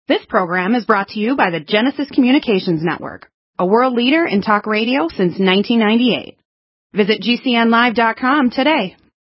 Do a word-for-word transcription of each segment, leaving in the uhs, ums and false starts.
This program is brought to you by the Genesis Communications Network, a world leader in talk radio since nineteen ninety-eight. Visit G C N live dot com today.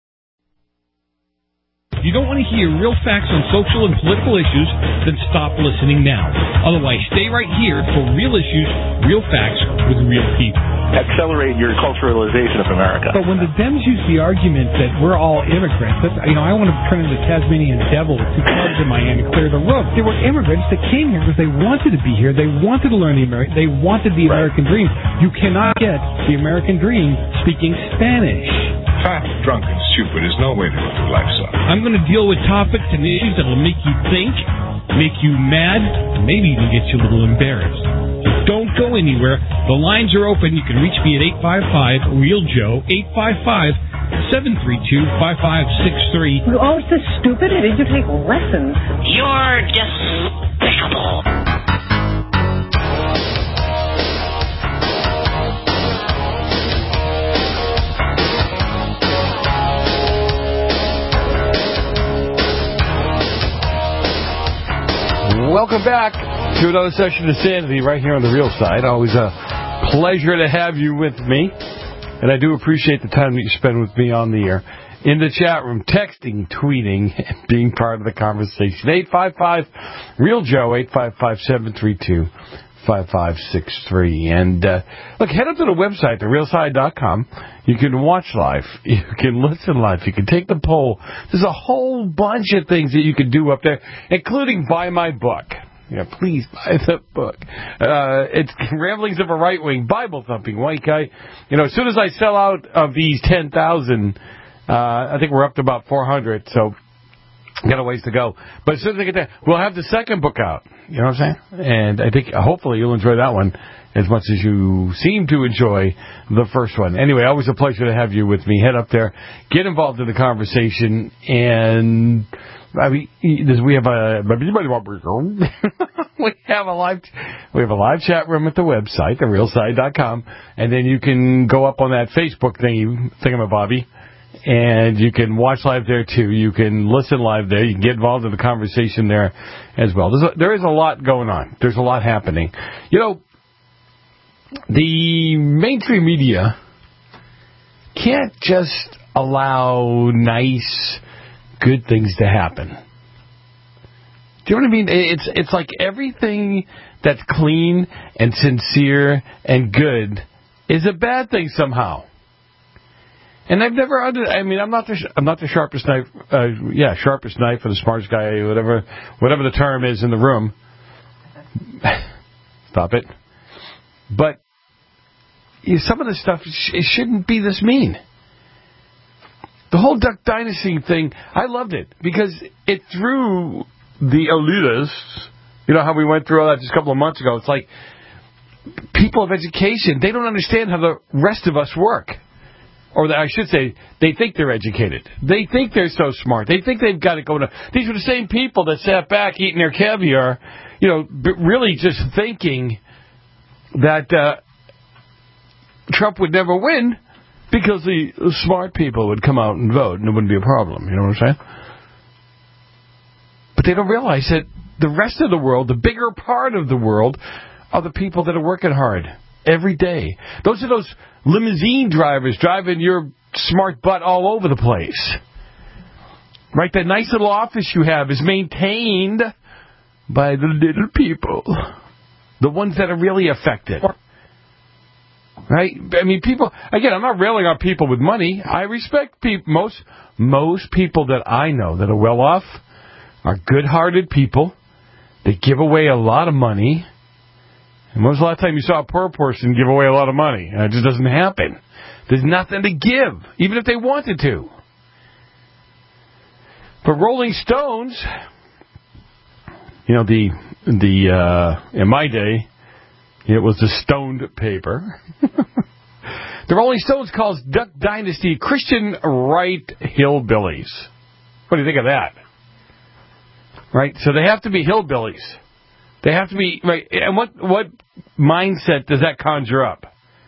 If you don't want to hear real facts on social and political issues, then stop listening now. Otherwise, stay right here for real issues, real facts with real people. Accelerate your culturalization of America. But when the Dems use the argument that we're all immigrants, that's, you know, I want to turn into the Tasmanian devil with two clubs in my hand and clear the road. They were immigrants that came here because they wanted to be here. They wanted to learn the American. They wanted the right. American dream. You cannot get the American dream speaking Spanish. Fat, drunk, and stupid is no way to live life, son. I'm going to deal with topics and issues that will make you think, make you mad, and maybe even get you a little embarrassed. Don't go anywhere. The lines are open. You can reach me at eight five five, real Joe, eight five five, seven three two, five five six three. You're always so stupid. Did you take lessons? You're despicable. Welcome back to another session of Sanity right here on the Real Side. Always a pleasure to have you with me, and I do appreciate the time that you spend with me on the air, in the chat room, texting, tweeting, and being part of the conversation. eight five five, real Joe, eight five five, seven three two, five five six three. And uh, look, head up to the website, the real side dot com. You can watch live. You can listen live. You can take the poll. There's a whole bunch of things that you can do up there, including buy my book. Yeah, please buy the book. Uh, it's Ramblings of a Right-Wing Bible Thumping White Guy. You know, as soon as I sell out of these ten thousand, uh, I think we're up to about four hundred, so got a ways to go. But as soon as I get that, we'll have the second book out. You know what I'm saying? And I think hopefully you'll enjoy that one as much as you seem to enjoy the first one. Anyway, always a pleasure to have you with me. Head up there, get involved in the conversation, and I mean, we have a we have a live we have a live chat room at the website, the real side dot com, and then you can go up on that Facebook thingy thingamabobby, and you can watch live there too. You can listen live there. You can get involved in the conversation there as well. There's a, there is a lot going on. There's a lot happening. You know, the mainstream media can't just allow nice, good things to happen. Do you know what I mean? It's it's like everything that's clean and sincere and good is a bad thing somehow. And I've never under. I mean, I'm not the I'm not the sharpest knife. Uh, yeah, sharpest knife or the smartest guy, whatever whatever the term is in the room. Stop it. But you know, some of the stuff it shouldn't be this mean. The whole Duck Dynasty thing, I loved it because it threw the elitists. You know how we went through all that just a couple of months ago. It's like people of education, they don't understand how the rest of us work. Or I should say, they think they're educated. They think they're so smart. They think they've got it going on. These were the same people that sat back eating their caviar, you know, really just thinking that uh, Trump would never win because the smart people would come out and vote and it wouldn't be a problem. You know what I'm saying? But they don't realize that the rest of the world, the bigger part of the world, are the people that are working hard every day. Those are those limousine drivers driving your smart butt all over the place. Right? That nice little office you have is maintained by the little people. The ones that are really affected. Right? I mean, people, again, I'm not railing on people with money. I respect people. Most, most people that I know that are well off are good-hearted people. They give away a lot of money. And when was the last time you saw a poor person give away a lot of money? It just doesn't happen. There's nothing to give, even if they wanted to. But Rolling Stones, you know, the, the uh, in my day, it was the stoned paper. The Rolling Stones calls Duck Dynasty Christian right hillbillies. What do you think of that? Right? So they have to be hillbillies. They have to be, right, and what what mindset does that conjure up?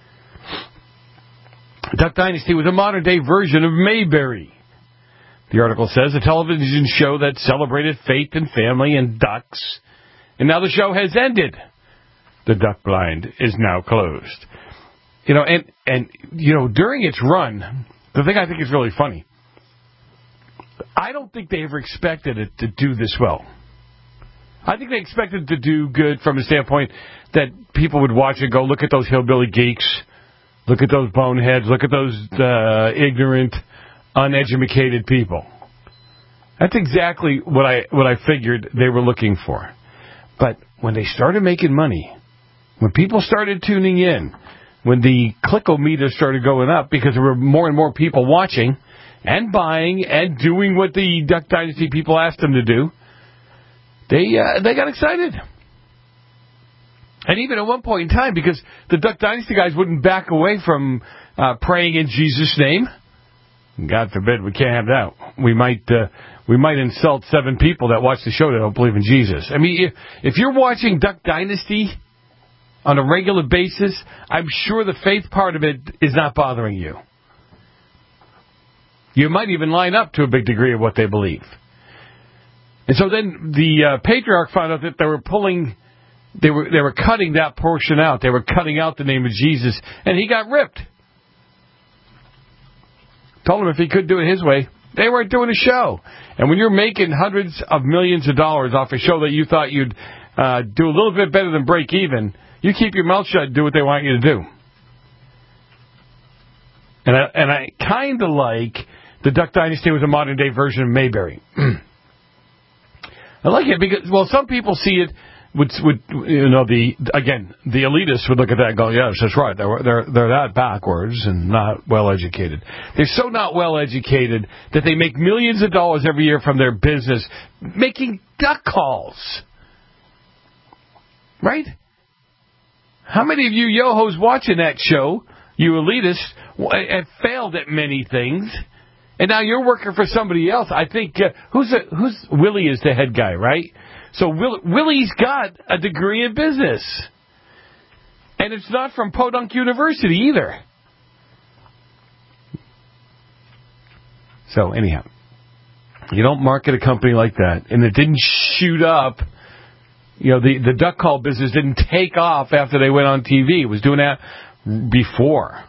Duck Dynasty was a modern-day version of Mayberry. The article says a television show that celebrated faith and family and ducks And now the show has ended. The duck blind is now closed. You know, and, and you know, during its run, the thing I think is really funny, I don't think they ever expected it to do this well. I think they expected it to do good from the standpoint that people would watch it and go, look at those hillbilly geeks, look at those boneheads, look at those uh, ignorant, uneducated people. That's exactly what I what I figured they were looking for. But when they started making money, when people started tuning in, when the click-o-meter started going up because there were more and more people watching and buying and doing what the Duck Dynasty people asked them to do, they uh, they got excited. And even at one point in time, because the Duck Dynasty guys wouldn't back away from uh, praying in Jesus' name. God forbid, we can't have that. We might uh, we might insult seven people that watch the show that don't believe in Jesus. I mean, if, if you're watching Duck Dynasty on a regular basis, I'm sure the faith part of it is not bothering you. You might even line up to a big degree of what they believe. And so then the uh, patriarch found out that they were pulling, they were they were cutting that portion out. They were cutting out the name of Jesus, and he got ripped. Told him if he could do it his way, they weren't doing a show. And when you're making hundreds of millions of dollars off a show that you thought you'd uh, do a little bit better than break even, you keep your mouth shut and do what they want you to do. And I, and I kind of like the Duck Dynasty was a modern-day version of Mayberry. I like it because, well, some people see it would, would you know, the again, the elitists would look at that and go, yes, that's right. They're, they're, they're that backwards and not well-educated. They're so not well-educated that they make millions of dollars every year from their business making duck calls. Right? How many of you yo-hos watching that show, you elitists, have failed at many things, and now you're working for somebody else? I think, uh, who's a, who's Willie is the head guy, right? So Will, Willie's got a degree in business. And it's not from Podunk University either. So anyhow, you don't market a company like that, and it didn't shoot up. You know, the, the duck call business didn't take off after they went on T V. It was doing that before.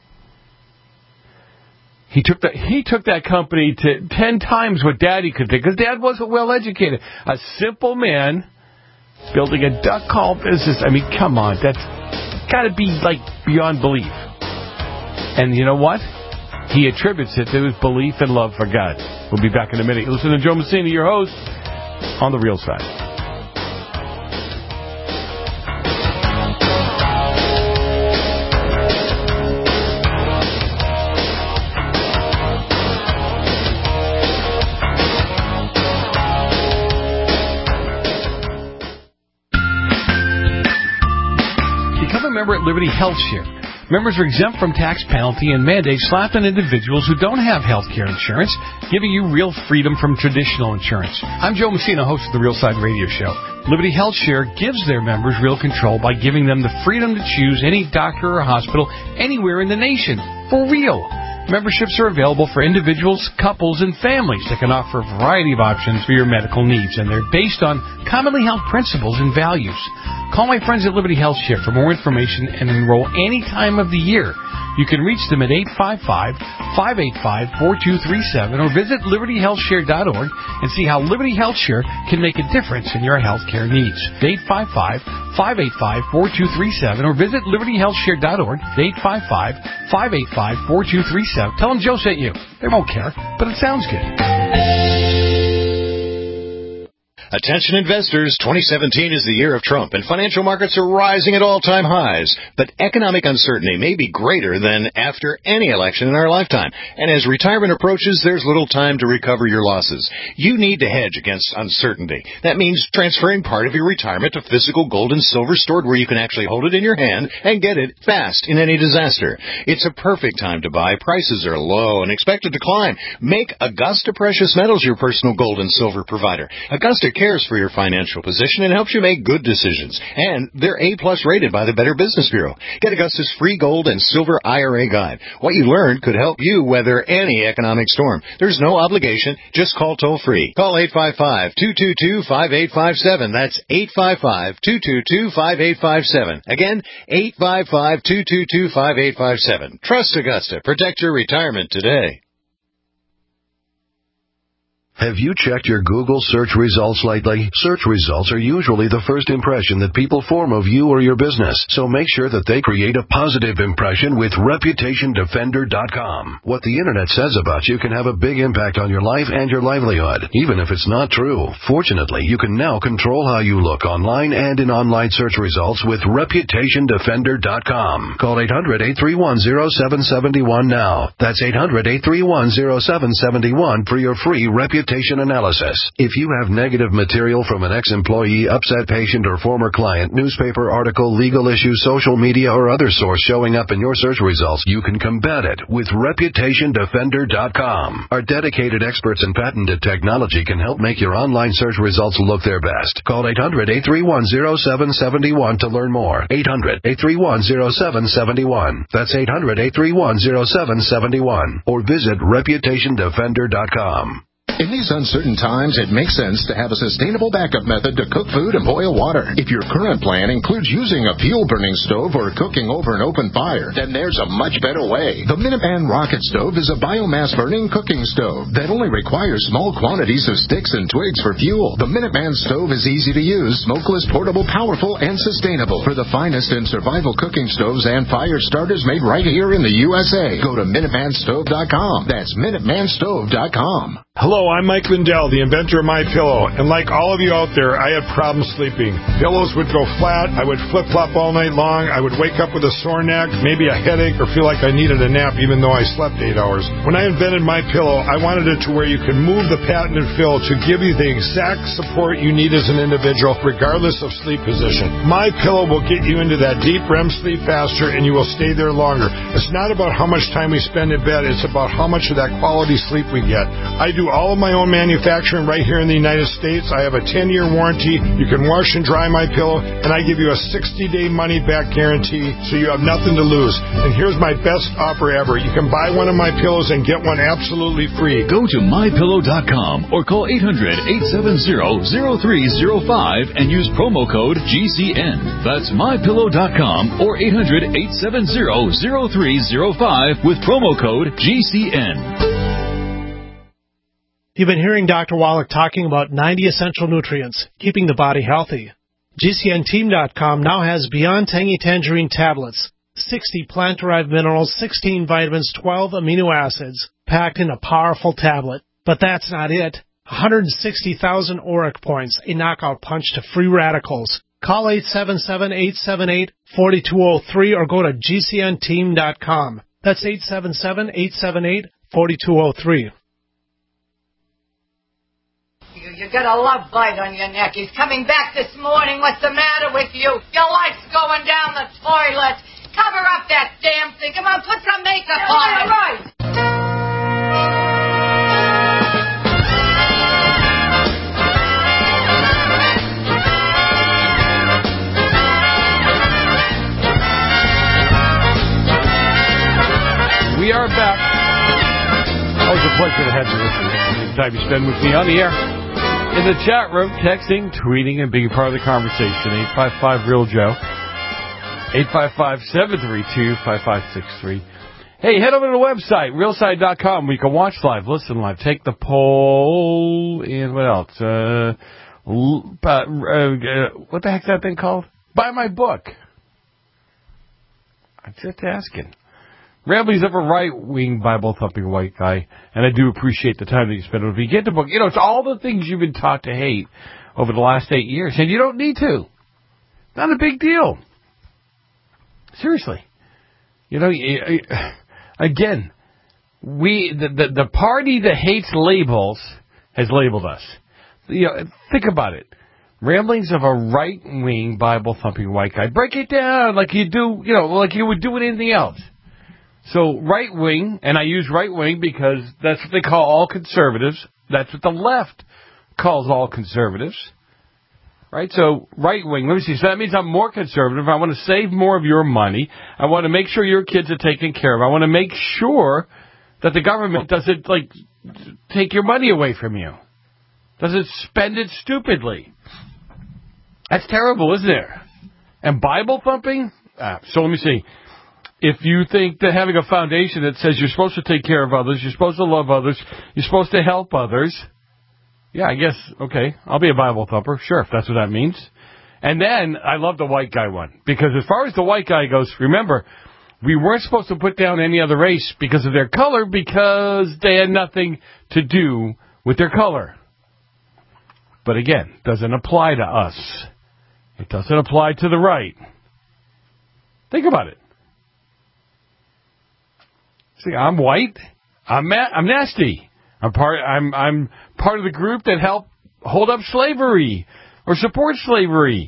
He took that he took that company to ten times what Daddy could do, because Dad wasn't well educated. A simple man building a duck call business. I mean, come on, that's got to be like beyond belief. And you know what? He attributes it to his belief and love for God. We'll be back in a minute. Listen to Joe Messina, your host, on The Real Side. Member at Liberty Health Share. Members are exempt from tax penalty and mandates slapped on individuals who don't have health care insurance, giving you real freedom from traditional insurance. I'm Joe Messina, host of the Real Side Radio Show. Liberty Health Share gives their members real control by giving them the freedom to choose any doctor or hospital anywhere in the nation. For real. Memberships are available for individuals, couples, and families that can offer a variety of options for your medical needs, and they're based on commonly held principles and values. Call my friends at Liberty Health Share for more information and enroll any time of the year. You can reach them at eight five five, five eight five, four two three seven or visit liberty health share dot org and see how Liberty Health Share can make a difference in your health care needs. eight five five, five eight five, four two three seven or visit liberty health share dot org. eight five five, five eight five, four two three seven. Tell them Joe sent you. They won't care, but it sounds good. Attention investors, twenty seventeen is the year of Trump, and financial markets are rising at all-time highs. But economic uncertainty may be greater than after any election in our lifetime. And as retirement approaches, there's little time to recover your losses. You need to hedge against uncertainty. That means transferring part of your retirement to physical gold and silver stored where you can actually hold it in your hand and get it fast in any disaster. It's a perfect time to buy. Prices are low and expected to climb. Make Augusta Precious Metals your personal gold and silver provider. Augusta cares for your financial position and helps you make good decisions. And they're A-plus rated by the Better Business Bureau. Get Augusta's free gold and silver I R A guide. What you learned could help you weather any economic storm. There's no obligation. Just call toll-free. Call eight five five, two two two, five eight five seven. That's eight five five, two two two, five eight five seven. Again, eight five five, two two two, five eight five seven. Trust Augusta. Protect your retirement today. Have you checked your Google search results lately? Search results are usually the first impression that people form of you or your business, so make sure that they create a positive impression with Reputation Defender dot com. What the Internet says about you can have a big impact on your life and your livelihood, even if it's not true. Fortunately, you can now control how you look online and in online search results with Reputation Defender dot com. Call eight hundred, eight three one, zero seven seven one now. That's eight hundred, eight three one, zero seven seven one for your free Reputation analysis. If you have negative material from an ex-employee, upset patient, or former client, newspaper article, legal issue, social media, or other source showing up in your search results, you can combat it with Reputation Defender dot com. Our dedicated experts in patented technology can help make your online search results look their best. Call eight hundred, eight three one, zero seven seven one to learn more. eight hundred, eight three one, zero seven seven one. That's eight hundred, eight three one, zero seven seven one. Or visit Reputation Defender dot com. In these uncertain times, it makes sense to have a sustainable backup method to cook food and boil water. If your current plan includes using a fuel-burning stove or cooking over an open fire, then there's a much better way. The Minuteman Rocket Stove is a biomass-burning cooking stove that only requires small quantities of sticks and twigs for fuel. The Minuteman Stove is easy to use, smokeless, portable, powerful, and sustainable. For the finest in survival cooking stoves and fire starters made right here in the U S A, go to Minuteman Stove dot com. That's Minuteman Stove dot com. Hello, I'm Mike Lindell, the inventor of MyPillow, and like all of you out there, I had problems sleeping. Pillows would go flat, I would flip-flop all night long, I would wake up with a sore neck, maybe a headache, or feel like I needed a nap even though I slept eight hours. When I invented MyPillow, I wanted it to where you could move the patented fill to give you the exact support you need as an individual, regardless of sleep position. MyPillow will get you into that deep R E M sleep faster, and you will stay there longer. It's not about how much time we spend in bed, it's about how much of that quality sleep we get. I do all of my own manufacturing right here in the United States. I have a ten-year warranty. You can wash and dry my pillow, and I give you a sixty-day money-back guarantee, so you have nothing to lose. And here's my best offer ever. You can buy one of my pillows and get one absolutely free. Go to my pillow dot com or call eight hundred, eight seven zero, zero three zero five and use promo code G C N. That's my pillow dot com or eight hundred, eight seven zero, zero three zero five with promo code G C N. You've been hearing Doctor Wallach talking about ninety essential nutrients, keeping the body healthy. G C N team dot com now has Beyond Tangy Tangerine tablets, sixty plant-derived minerals, sixteen vitamins, twelve amino acids, packed in a powerful tablet. But that's not it. one hundred sixty thousand auric points, a knockout punch to free radicals. Call eight seven seven, eight seven eight, four two zero three or go to G C N team dot com. That's eight seven seven, eight seven eight, four two zero three. You got a love bite on your neck. He's coming back this morning. What's the matter with you? Your life's going down the toilet. Cover up that damn thing. Come on, put some makeup yeah, on it. Right. We are back. Always a pleasure to have you with me. The time you spend with me on the air. In the chat room, texting, tweeting, and being part of the conversation. eight five five, real Joe. eight five five, seven three two, five five six three. Hey, head over to the website, real side dot com, where you can watch live, listen live, take the poll, and what else? Uh, uh, uh, what the heck's that thing called? Buy my book. I'm just asking. Ramblings of a right-wing Bible-thumping white guy, and I do appreciate the time that you spend with me. Get the book. You know, it's all the things you've been taught to hate over the last eight years, and you don't need to. Not a big deal. Seriously. You know, again, we the, the, the party that hates labels has labeled us. You know, think about it. Ramblings of a right-wing Bible-thumping white guy. Break it down like you do, you know, like you would do with anything else. So right-wing, and I use right-wing because that's what they call all conservatives. That's what the left calls all conservatives. Right? So, right-wing, let me see. So that means I'm more conservative. I want to save more of your money. I want to make sure your kids are taken care of. I want to make sure that the government doesn't, like, take your money away from you. Doesn't spend it stupidly. That's terrible, isn't it? And Bible thumping? Ah, so let me see. If you think that having a foundation that says you're supposed to take care of others, you're supposed to love others, you're supposed to help others, yeah, I guess, okay, I'll be a Bible thumper, sure, if that's what that means. And then, I love the white guy one, because as far as the white guy goes, remember, we weren't supposed to put down any other race because of their color, because they had nothing to do with their color. But again, doesn't apply to us. It doesn't apply to the right. Think about it. See, I'm white. I'm ma- I'm nasty. I'm part. I'm I'm part of the group that helped hold up slavery or support slavery.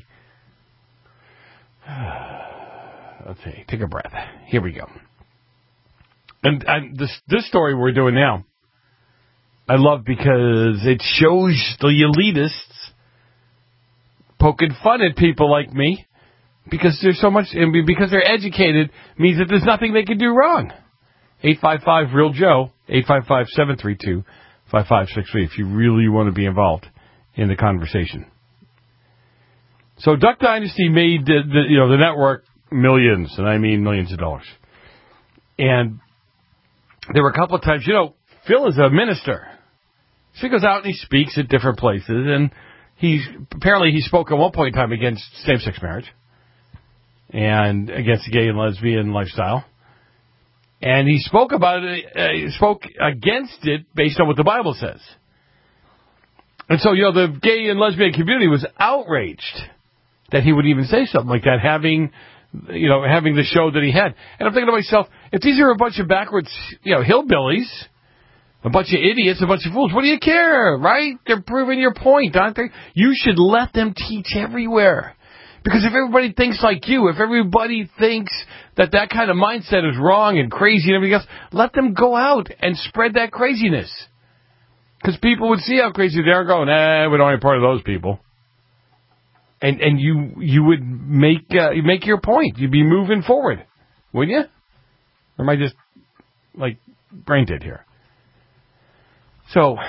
Okay, take a breath. Here we go. And, and this this story we're doing now, I love because it shows the elitists poking fun at people like me because there's so much, and because they're educated means that there's nothing they can do wrong. eight five five real Joe, eight five five, seven three two, five five six three if you really want to be involved in the conversation. So Duck Dynasty made the, the you know the network millions, and I mean millions of dollars. And there were a couple of times, you know, Phil is a minister. So he goes out and he speaks at different places, and he's apparently he spoke at one point in time against same-sex marriage and against the gay and lesbian lifestyle. And he spoke about it, uh, he spoke against it based on what the Bible says. And so, you know, the gay and lesbian community was outraged that he would even say something like that, having, you know, having the show that he had. And I'm thinking to myself, if these are a bunch of backwards, you know, hillbillies, a bunch of idiots, a bunch of fools, what do you care, right? They're proving your point, aren't they? You should let them teach everywhere. Because if everybody thinks like you, if everybody thinks that that kind of mindset is wrong and crazy and everything else, let them go out and spread that craziness. Because people would see how crazy they are going, eh, we don't want to be part of those people. And and you you would make uh, you make your point. You'd be moving forward, wouldn't you? Or am I just, like, brain dead here? So,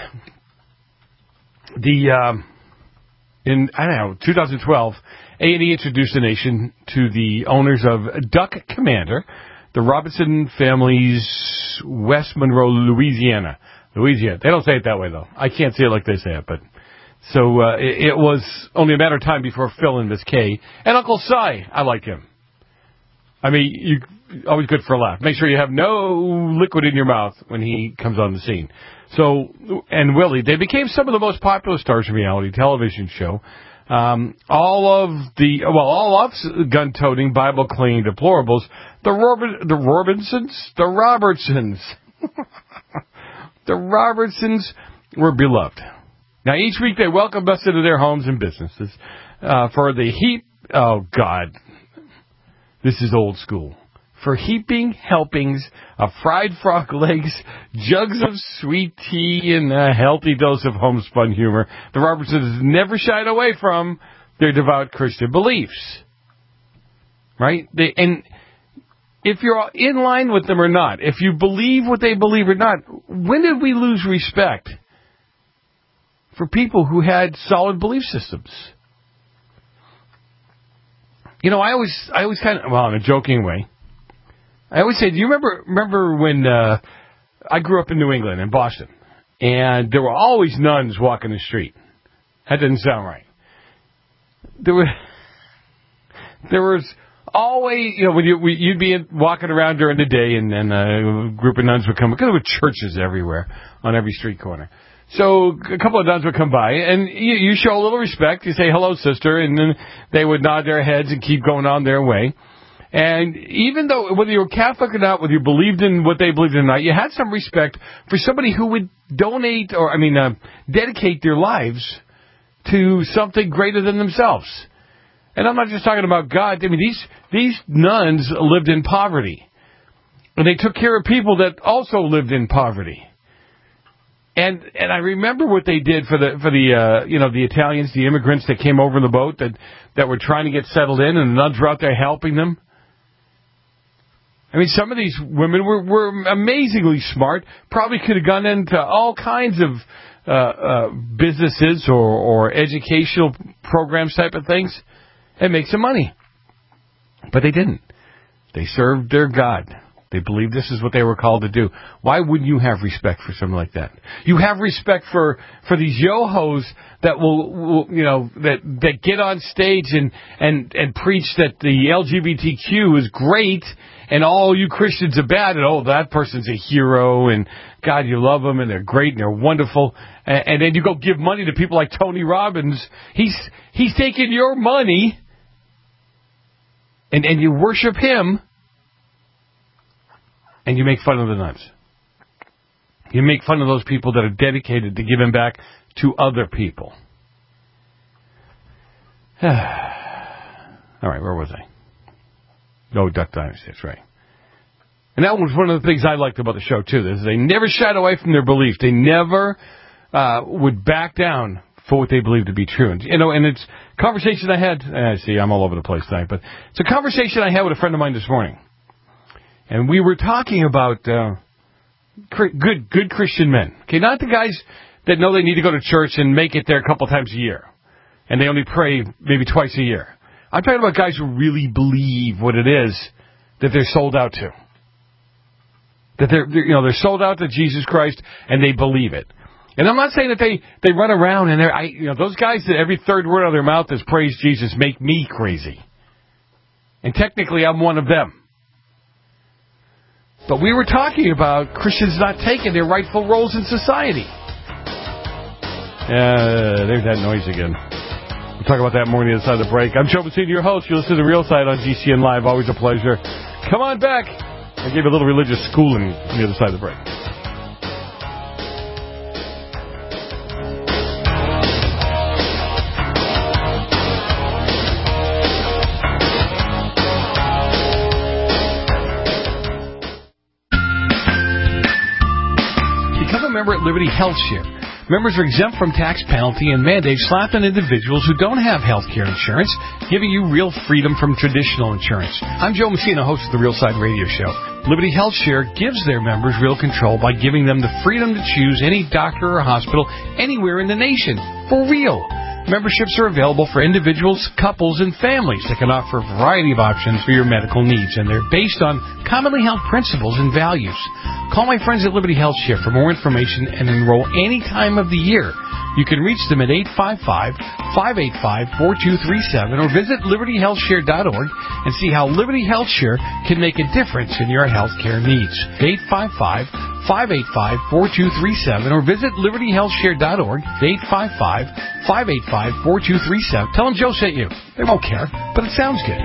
the, um, in, I don't know, two thousand twelve, A and E introduced the nation to the owners of Duck Commander, the Robinson family's West Monroe, Louisiana. Louisiana. They don't say it that way, though. I can't say it like they say it, but... So, uh, it, it was only a matter of time before Phil and Miss Kay, and Uncle Si, I like him. I mean, you always good for a laugh. Make sure you have no liquid in your mouth when he comes on the scene. So, and Willie, they became some of the most popular stars in reality television show. Um, all of the, well, all of gun-toting, Bible-clinging deplorables, the Robin, the Robinsons, the Robertsons, the Robertsons were beloved. Now, each week they welcomed us into their homes and businesses uh, for the heap, oh, God, this is old school, for heaping helpings of fried frog legs, jugs of sweet tea, and a healthy dose of homespun humor. The Robertsons never shied away from their devout Christian beliefs. Right? They, and if you're in line with them or not, if you believe what they believe or not, when did we lose respect for people who had solid belief systems? You know, I always, I always kind of, well, in a joking way, I always say, do you remember, remember when uh, I grew up in New England, in Boston, and there were always nuns walking the street? That didn't sound right. There were, there was always, you know, when you, you'd be walking around during the day, and then a group of nuns would come, because there were churches everywhere on every street corner. So a couple of nuns would come by, and you, you show a little respect. You say, hello, sister, and then they would nod their heads and keep going on their way. And even though, whether you were Catholic or not, whether you believed in what they believed in or not, you had some respect for somebody who would donate, or, I mean, uh, dedicate their lives to something greater than themselves. And I'm not just talking about God. I mean, these, these nuns lived in poverty. And they took care of people that also lived in poverty. And and I remember what they did for the for the uh, you know the Italians, the immigrants that came over in the boat that, that were trying to get settled in, and the nuns were out there helping them. I mean, some of these women were, were amazingly smart. Probably could have gone into all kinds of uh, uh, businesses or, or educational programs type of things and make some money. But they didn't. They served their God. They believed this is what they were called to do. Why wouldn't you have respect for something like that? You have respect for, for these yo-hos that will, will, you know, that, that get on stage and, and, and preach that the L G B T Q is great and all you Christians are bad, and oh, that person's a hero, and God, you love them, and they're great, and they're wonderful, and, and then you go give money to people like Tony Robbins. He's, he's taking your money, and, and you worship him, and you make fun of the nuns. You make fun of those people that are dedicated to giving back to other people. All right, where was I? Oh, Duck Dynasty, that's right. And that was one of the things I liked about the show, too. Is they never shied away from their belief. They never uh, would back down for what they believed to be true. And, you know, and it's a conversation I had. I see, I'm all over the place tonight. But it's a conversation I had with a friend of mine this morning. And we were talking about uh, good good Christian men. Okay, not the guys that know they need to go to church and make it there a couple times a year. And they only pray maybe twice a year. I'm talking about guys who really believe what it is that they're sold out to. That they're, you know, they're sold out to Jesus Christ and they believe it. And I'm not saying that they, they run around and they're, I, you know, those guys that every third word out of their mouth is praise Jesus make me crazy. And technically I'm one of them. But we were talking about Christians not taking their rightful roles in society. Uh, there's that noise again. We'll talk about that more on the other side of the break. I'm Joe Messina, your host. You listen to The Real Side on G C N Live. Always a pleasure. Come on back. I gave you a little religious schooling on the other side of the break. Become a member at Liberty Health Share. Members are exempt from tax penalty and mandates slapped on individuals who don't have health care insurance, giving you real freedom from traditional insurance. I'm Joe Messina, host of the Real Side Radio Show. Liberty Health Share gives their members real control by giving them the freedom to choose any doctor or hospital anywhere in the nation. For real. Memberships are available for individuals, couples, and families that can offer a variety of options for your medical needs, and they're based on commonly held principles and values. Call my friends at Liberty Health Share for more information and enroll any time of the year. You can reach them at eight five five, five eight five, four two three seven or visit liberty health share dot org and see how Liberty Health Share can make a difference in your health care needs. eight five five, five eight five, four two three seven or visit liberty health share dot org. eight five five, five eight five, four two three seven. Tell them Joe sent you. They won't care, but it sounds good.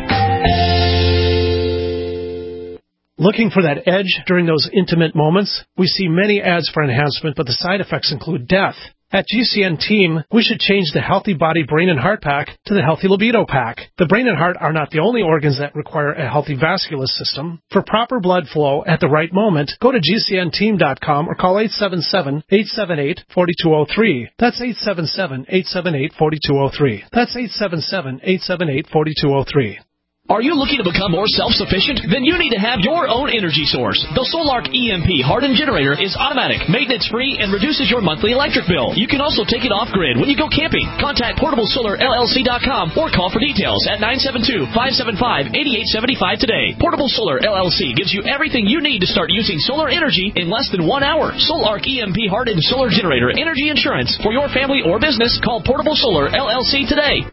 Looking for that edge during those intimate moments? We see many ads for enhancement, but the side effects include death. At G C N Team, we should change the Healthy Body, Brain, and Heart Pack to the Healthy Libido Pack. The brain and heart are not the only organs that require a healthy vascular system. For proper blood flow at the right moment, go to G C N team dot com or call eight seven seven, eight seven eight, four two zero three. That's eight seven seven, eight seven eight, four two zero three. That's eight seven seven, eight seven eight, four two zero three. Are you looking to become more self-sufficient? Then you need to have your own energy source. The Solark E M P hardened generator is automatic, maintenance-free, and reduces your monthly electric bill. You can also take it off-grid when you go camping. Contact portable solar L L C dot com or call for details at nine seven two, five seven five, eight eight seven five today. Portable Solar L L C gives you everything you need to start using solar energy in less than one hour. Solark E M P hardened solar generator energy insurance. For your family or business, call Portable Solar L L C today.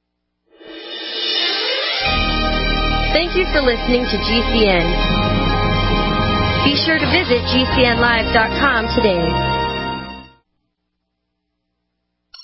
Thank you for listening to G C N. Be sure to visit G C N live dot com today. We use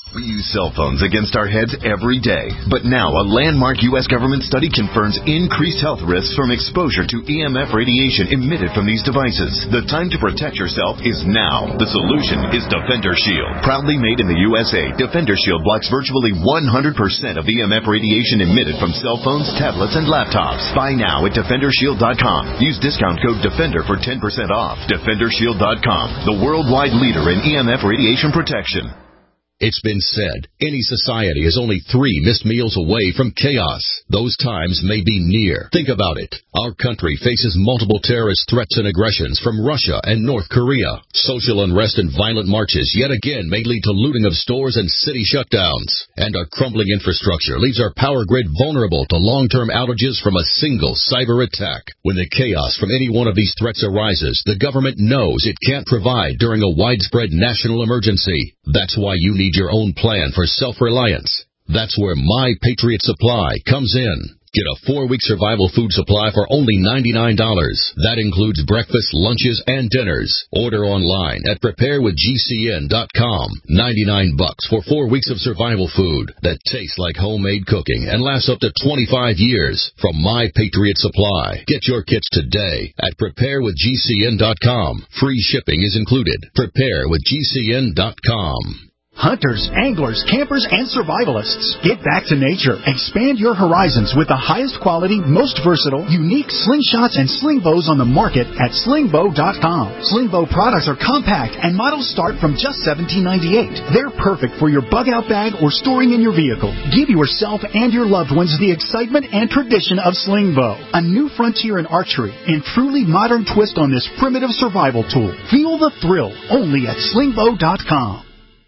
cell phones against our heads every day. But now a landmark U S government study confirms increased health risks from exposure to E M F radiation emitted from these devices. The time to protect yourself is now. The solution is Defender Shield. Proudly made in the U S A, Defender Shield blocks virtually one hundred percent of E M F radiation emitted from cell phones, tablets, and laptops. Buy now at Defender Shield dot com. Use discount code DEFENDER for ten percent off. Defender Shield dot com, the worldwide leader in E M F radiation protection. It's been said, any society is only three missed meals away from chaos. Those times may be near. Think about it. Our country faces multiple terrorist threats and aggressions from Russia and North Korea. Social unrest and violent marches yet again may lead to looting of stores and city shutdowns. And our crumbling infrastructure leaves our power grid vulnerable to long-term outages from a single cyber attack. When the chaos from any one of these threats arises, the government knows it can't provide during a widespread national emergency. That's why you need your own plan for self-reliance. That's where My Patriot Supply comes in. Get a four-week survival food supply for only ninety-nine dollars. That includes breakfast, lunches, and dinners. Order online at prepare with G C N dot com. ninety-nine bucks for four weeks of survival food that tastes like homemade cooking and lasts up to twenty-five years from My Patriot Supply. Get your kits today at prepare with G C N dot com. Free shipping is included. prepare with G C N dot com. Hunters, anglers, campers, and survivalists. Get back to nature. Expand your horizons with the highest quality, most versatile, unique slingshots and sling bows on the market at sling bow dot com. Sling bow products are compact and models start from just seventeen ninety-eight. They're perfect for your bug-out bag or storing in your vehicle. Give yourself and your loved ones the excitement and tradition of sling bow. A new frontier in archery and truly modern twist on this primitive survival tool. Feel the thrill only at sling bow dot com.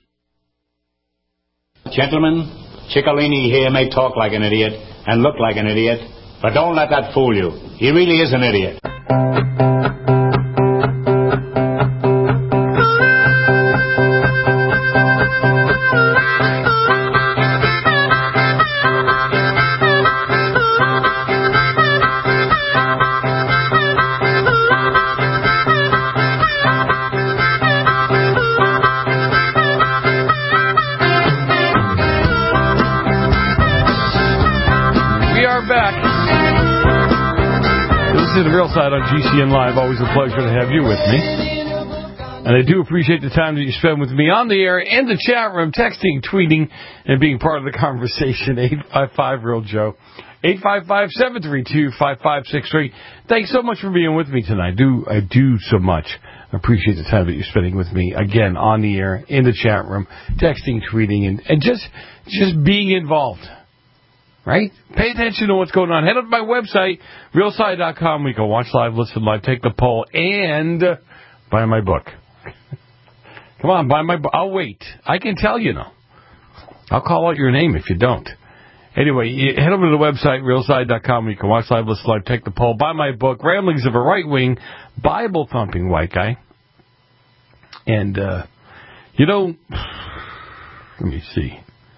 Gentlemen, Ciccolini here may talk like an idiot and look like an idiot, but don't let that fool you. He really is an idiot. The Real Side on G C N Live. Always a pleasure to have you with me. And I do appreciate the time that you spend with me on the air and the chat room, texting, tweeting, and being part of the conversation. eight five five, Real Joe. eight five five, seven three two, five five six three. Thanks so much for being with me tonight. I do, I do so much. I appreciate the time that you're spending with me, again, on the air, in the chat room, texting, tweeting, and, and just, just being involved. Right? Pay attention to what's going on. Head up to my website, real side dot com. We can watch live, listen live, take the poll, and buy my book. Come on, buy my book. I'll wait. I can tell you now. I'll call out your name if you don't. Anyway, head over to the website, real side dot com. You can watch live, listen live, take the poll, buy my book, Ramblings of a Right-Wing, Bible-Thumping White Guy. And, uh, you know, let me see.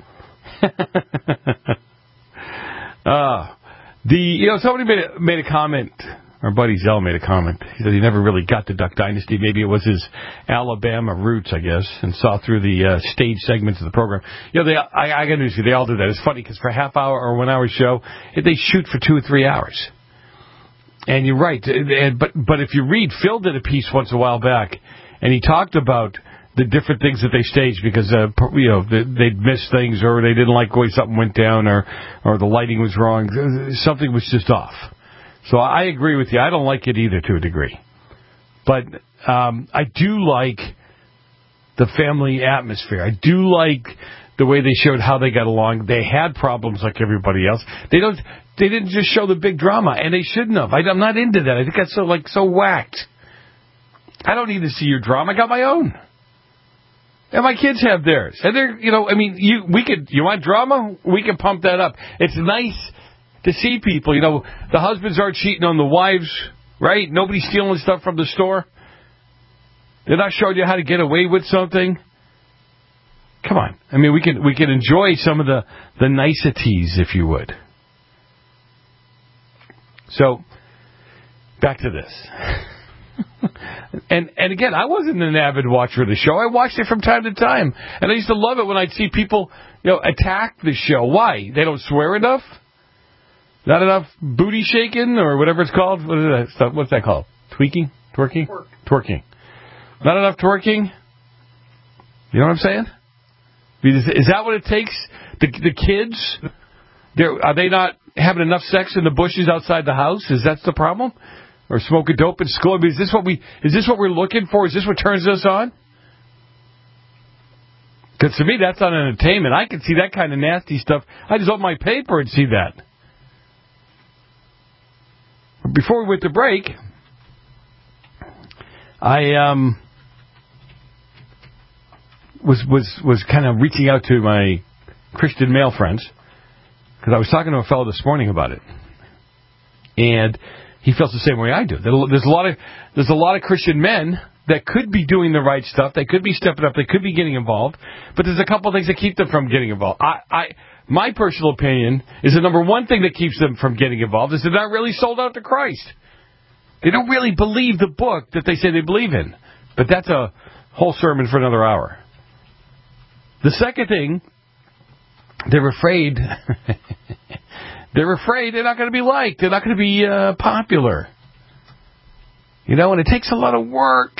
Uh, the, you know, somebody made a, made a comment, our buddy Zell made a comment. He said he never really got to Duck Dynasty. Maybe it was his Alabama roots, I guess, and saw through the uh, stage segments of the program. You know, they, I, I got news for you, they all do that. It's funny because for a half hour or one hour show, they shoot for two or three hours. And you're right. And, but, but if you read, Phil did a piece once a while back, and he talked about the different things that they staged because, uh, you know, they'd missed things or they didn't like the way something went down or, or the lighting was wrong. Something was just off. So I agree with you. I don't like it either to a degree. But um, I do like the family atmosphere. I do like the way they showed how they got along. They had problems like everybody else. They don't. They didn't just show the big drama, and they shouldn't have. I, I'm not into that. I think that's so like so whacked. I don't need to see your drama. I got my own. And my kids have theirs. And they're, you know, I mean, you we could, you want drama? We can pump that up. It's nice to see people, you know, the husbands aren't cheating on the wives, right? Nobody's stealing stuff from the store. They're not showing you how to get away with something. Come on. I mean, we can we can enjoy some of the, the niceties, if you would. So, back to this. and and again, I wasn't an avid watcher of the show. I watched it from time to time, and I used to love it when I'd see people, you know, attack the show. Why? They don't swear enough? Not enough booty shaking or whatever it's called? What is that stuff? What's that called? Tweaking? Twerking? Twerk. Twerking. Not enough twerking? You know what I'm saying? Is, is that what it takes? The, the kids, are they not having enough sex in the bushes outside the house? Is that the problem? Or smoking dope in school? I mean, is this what we? Is this what we're looking for? Is this what turns us on? Because to me, that's not entertainment. I can see that kind of nasty stuff. I just open my paper and see that. Before we went to break, I um was was was kind of reaching out to my Christian male friends because I was talking to a fellow this morning about it, and he feels the same way I do. There's a lot of there's a lot of Christian men that could be doing the right stuff. They could be stepping up. They could be getting involved. But there's a couple of things that keep them from getting involved. I, I my personal opinion is the number one thing that keeps them from getting involved is they're not really sold out to Christ. They don't really believe the book that they say they believe in. But that's a whole sermon for another hour. The second thing, they're afraid. They're afraid they're not going to be liked. They're not going to be uh, popular. You know, and it takes a lot of work.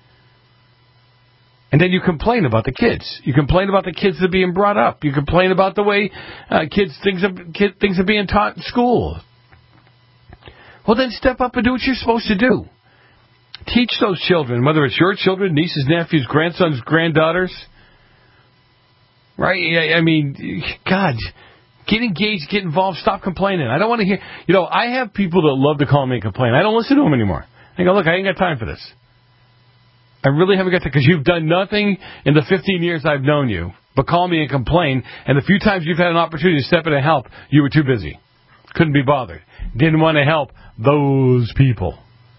And then you complain about the kids. You complain about the kids that are being brought up. You complain about the way uh, kids things are, kid, things are being taught in school. Well, then step up and do what you're supposed to do. Teach those children, whether it's your children, nieces, nephews, grandsons, granddaughters. Right? I mean, God, get engaged, get involved, stop complaining. I don't want to hear... You know, I have people that love to call me and complain. I don't listen to them anymore. I go, look, I ain't got time for this. I really haven't got to, because you've done nothing in the fifteen years I've known you but call me and complain, and the few times you've had an opportunity to step in and help, you were too busy. Couldn't be bothered. Didn't want to help those people.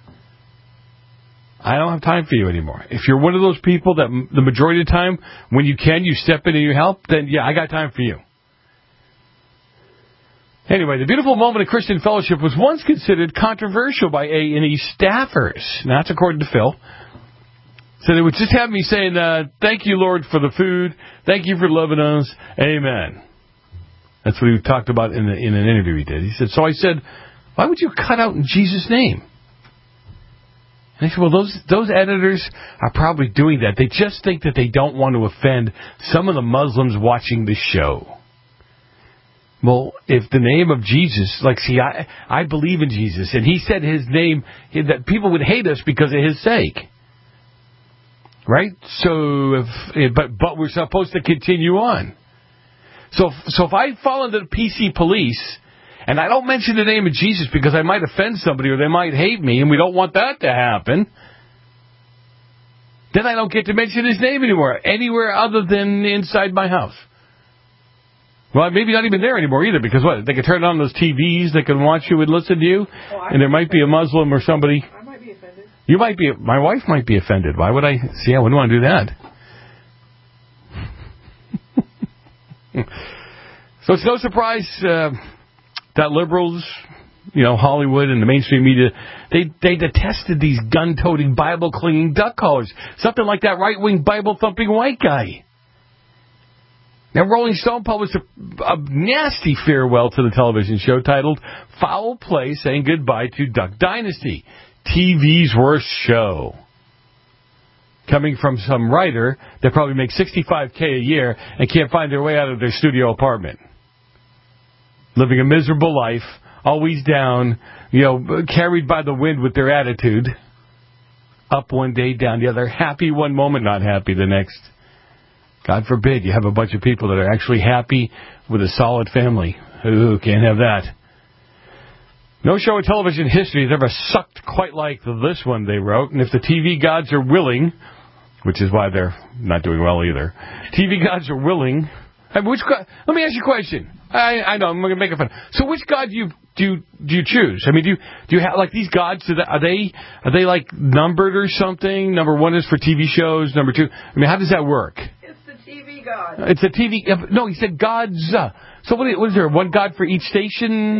I don't have time for you anymore. If you're one of those people that m- the majority of the time, when you can, you step in and you help, then yeah, I got time for you. Anyway, the beautiful moment of Christian fellowship was once considered controversial by A and E staffers. Now, that's according to Phil. So they would just have me saying, uh, thank you, Lord, for the food. Thank you for loving us. Amen. That's what he talked about in, the, in an interview he did. He said, so I said, why would you cut out in Jesus' name? And he said, well, those, those editors are probably doing that. They just think that they don't want to offend some of the Muslims watching the show. Well, if the name of Jesus, like, see, I, I believe in Jesus, and he said his name, that people would hate us because of his sake. Right? So, if, but but we're supposed to continue on. So, so if I fall into the P C police, and I don't mention the name of Jesus because I might offend somebody or they might hate me, and we don't want that to happen, then I don't get to mention his name anymore, anywhere other than inside my house. Well, maybe not even there anymore either, because what? They can turn on those T Vs, they can watch you and listen to you, oh, and there might be a Muslim or somebody. I might be offended. You might be, my wife might be offended. Why would I? See, I wouldn't want to do that. So it's no surprise uh, that liberals, you know, Hollywood and the mainstream media, they, they detested these gun-toting, Bible-clinging duck callers. Something like that right-wing, Bible-thumping white guy. Now, Rolling Stone published a, a nasty farewell to the television show titled Foul Play, saying goodbye to Duck Dynasty, T V's worst show. Coming from some writer that probably makes sixty-five K a year and can't find their way out of their studio apartment. Living a miserable life, always down, you know, carried by the wind with their attitude. Up one day, down the other, happy one moment, not happy the next. God forbid you have a bunch of people that are actually happy with a solid family. Ooh, can't have that. No show in television history has ever sucked quite like this one, they wrote. And if the T V gods are willing, which is why they're not doing well either, T V gods are willing. I mean, which God, let me ask you a question. I, I know I'm going to make it fun. So, which God do you do you, do you choose? I mean, do you do you have like these gods? Do they, are they are they like numbered or something? Number one is for T V shows. Number two, I mean, how does that work? T V God. It's a T V... No, he said gods. So what is, what is there? One God for each station? Maybe.